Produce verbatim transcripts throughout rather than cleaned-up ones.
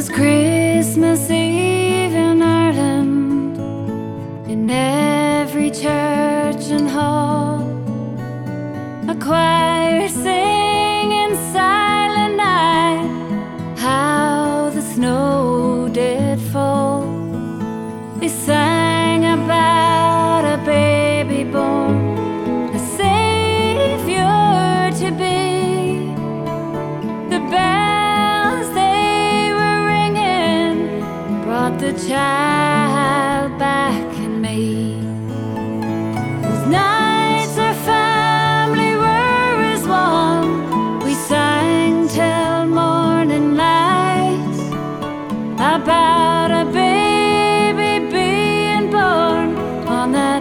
'twas Christmas Eve in Ireland, in every church and hall, a choir singing Silent Night, how the snow did fall. They sang about a baby born, a Savior to be. The bells they were ringing brought the child back in me. Those nights our family were as one, we sang till morning light about a baby being born on that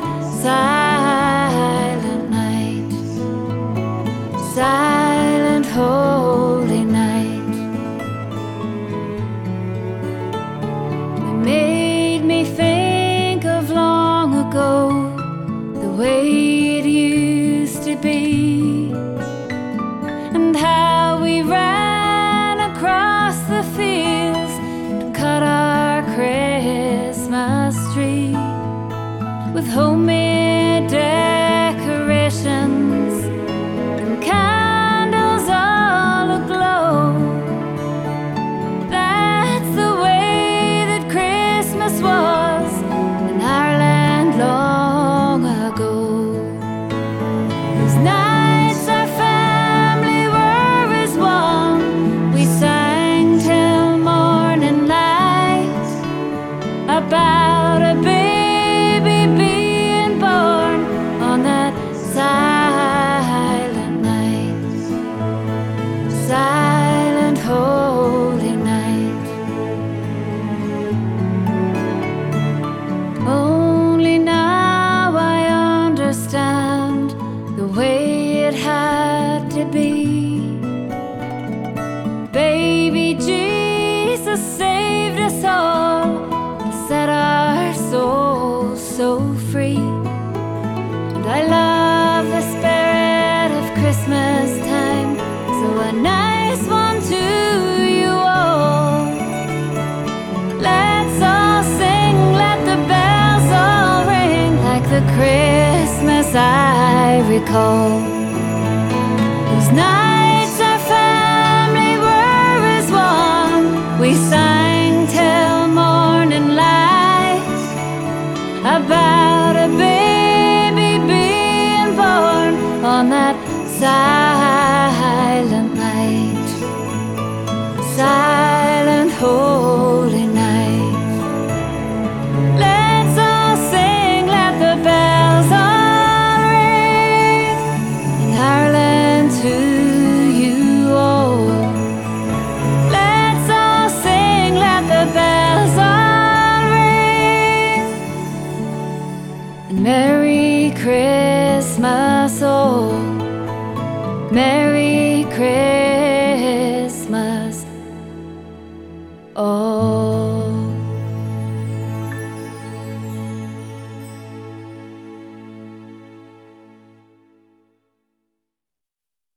silent night, silent holy night. It made me think of long ago, the way it used to be, and how we ran across the fields to cut our Christmas tree with homemade decorations and candles all aglow. That's the way that Christmas was in Ireland long ago. Those nights our family were as one, we sang till morning light about a baby being born on that silent night, silent holy night. Only now I understand the way it had to be. Baby Jesus saved us all, set our souls so free. And I love the spirit of Christmas time, so a nice one to you all. Let's all sing, let the bells all ring like the Christmas I recall.